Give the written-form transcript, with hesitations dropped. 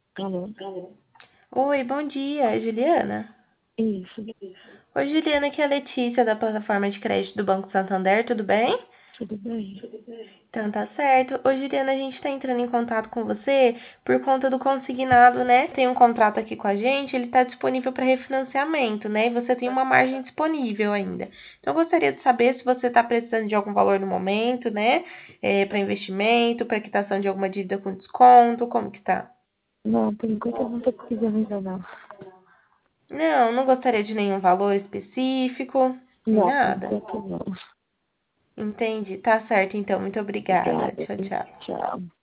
Alô? Oi, bom dia, Juliana. Isso, Oi, Juliana, aqui é a Letícia da plataforma de crédito do Banco Santander, tudo bem? tudo bem? Então tá certo. Ô, Juliana, a gente tá entrando em contato com você por conta do consignado, né? Tem um contrato aqui com a gente, ele tá disponível para refinanciamento, né? E você tem uma margem disponível ainda. Então eu gostaria de saber se você tá precisando de algum valor no momento, né? Para investimento, para quitação de alguma dívida com desconto, como que tá? Não, por enquanto eu não tô precisando ainda não. Não, não gostaria de nenhum valor específico, nem Não, por nada. enquanto não. Entendi. Tá certo, então. Muito obrigada. Obrigada. Tchau, tchau. Tchau.